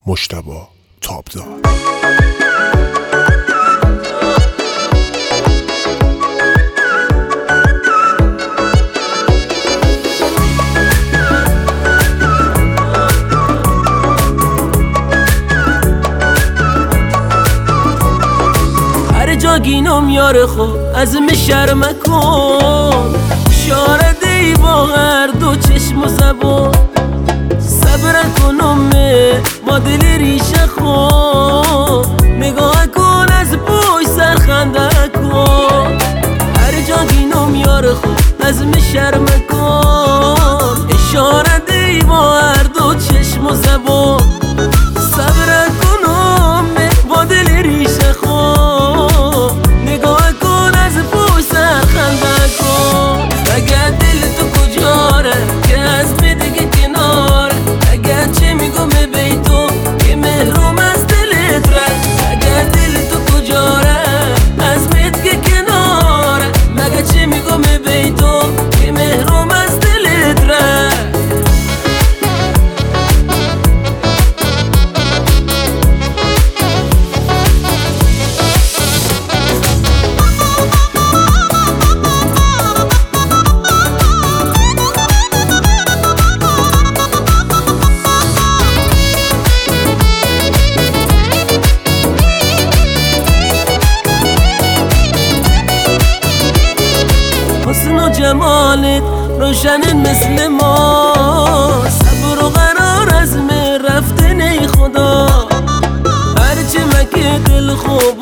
مجتبی تابدار. هر جا گینم یار خود از من شرم کن، اشاره دی با هر دو چشم و زبان، صبر کنم با دل ریشه خود، نگاه کن از بوی سرخنده کن. هر جا گینم یار خود از من شرم کن، اشاره دی با هر دو چشم و زبان، صبر کنم با دل ریشه خود، نگاه کن از بوی سرخنده کن. اگر دل تو کجاره که از من دیگه کناره، اگر چه میگم بی تو که محروم از دلت رد، اگر دل تو کجاره از من دیگه کناره، مگه چه میگم بی تو که محروم از دلت رد. حسن و جمالت روشن مثل ما، صبر و قرار از من رفته نی خدا، هرچی مکه دل خوب